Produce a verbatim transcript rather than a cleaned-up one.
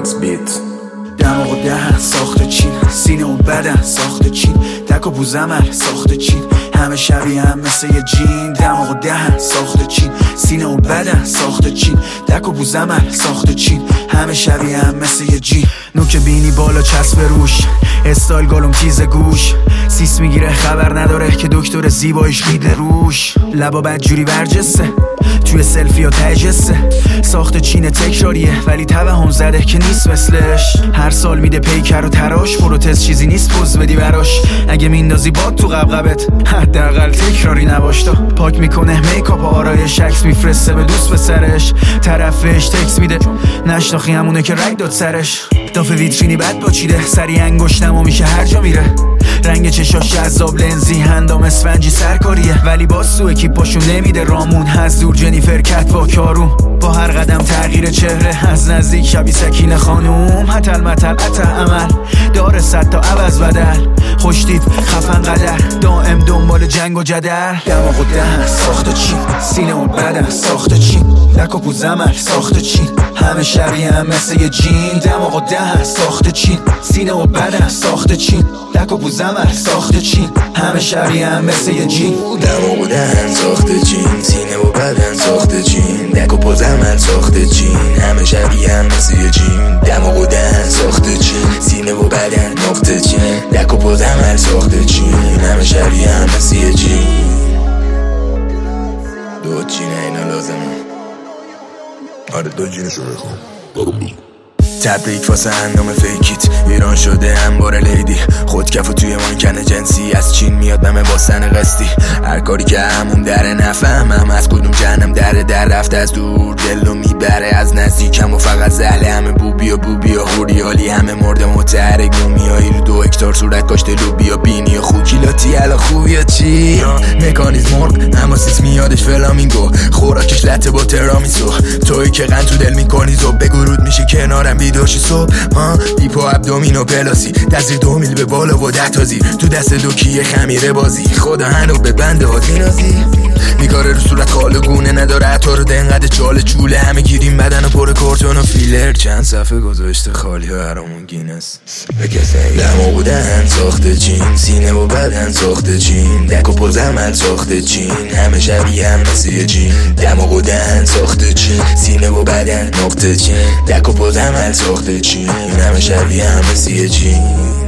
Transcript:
مکس بیت. دماغ و دهن ساخت چین، سینه و بدن ساخت چین، تک و بوزمل ساخت چین، همه شبیه هم مثل یه جین. دماغ و دهن ساخت چین، سینه و بدن ساخت چین، تک و بوزمل ساخت چین، همه شبیه هم مثل یه جین. نوک بینی بالا چسب روش، استایل گالوم تیز گوش، سیس میگیره خبر نداره که دکتر زیباییش قیده روش. لبا بدجوری برجسته توی سلفی ها تجسته، ساخت چین تکراریه ولی توهم زده که نیست مثلش. هر سال میده پیکر و تراش، پروتز چیزی نیست پوز بدی براش. اگه میندازی باد تو قبقبت حداقل تکراری نباش. تا پاک میکنه میکاپ و آرایش، عکس میفرسته به دوست به سرش، طرفش تکس میده نشناخی همونه که رگ داد سرش. داف ویترینی بد باچیده، سری انگشتم و میشه هر جا میره. رنگ چشاش جذاب لنزی، هندام اسفنجی سرکاریه ولی باز تو اکیپاشون نمیده رامون. از دور جنیفر کت با کارون، با هر قدم تغییر چهره، از نزدیک شبیه سکینه خانوم. هتل متل عطا عمل داره صد تا عوض بدل، خوشتیپ خفن قدر دائم دنبال جنگ و جدل. دماغ و دهن ساخت چین، سینه و بدن ساخت چین، لک و پوزمل ساخت چین، همه شبیه هم مثل یه جین. دماغ و دهن ساخت چین، سینه و بدن ساخت چین، لک و پوزمل ساخت چین، همه شبیه هم مثل یه جین. دماغ و دهن ساخت چین، سینه و بدن ساخت چین، لک و پوزمل ساخت چین، همه شبیه هم مثل یه جین. دماغ و دهن ساخت چین، سینه و بدن نقطه چین، لک و پوزمل ساخت چین، همه شبیه هم مثل یه جین. دو چینه اینا لازمه. آره دو جینشو بخون. تبریک واسه اندام فیکیت، ایران شده انبار لیدی، خودکفو توی مانکن جنسی، از چین میاد ممه باستن قسطی. هر کاری که همون دره نفهمم از کدوم جهنم دره در رفته، از دور دلو میبره از نزدیکم و فقط زهله. همه بوبی و بوبی و هوریالی، همه مرده متحرک مومیایی رو دو هکتار صورت کاشته لوبیا بینی و خوکیلاتی. الا خوبی چی؟ مکانیزم مرغ اما سیس میادش فلامینگو، خوراکش لطه با ترامیسو، توی که قند تو دل میکنی زب بگو رود میشه کنارم بیداشی صبح. ها دیپو ابدومین و پلاسی، دستیر دو میل به بالا و ده تازی، تو دست دوکیه خمیره بازی، خدا هنو به بنده هات مینازی. میکاره رو صورت خال و گونه نداره عطار دنقد چاله چوله، همه گیریم بدن و پر کارتون و فیلر، چند صفحه گذاشته خالی ها هرامون گینس. دماغ و دهن ساخت چین، سینه و بدن ساخت چین، دک و پوزمل ساخت چین، همه شبیه هم مثل یه جین. دماغ و دهن ساخت چین، سینه و بدن نقطه چین، دک و پوزمل ساخت چین، همه شبیه هم مثل یه جین.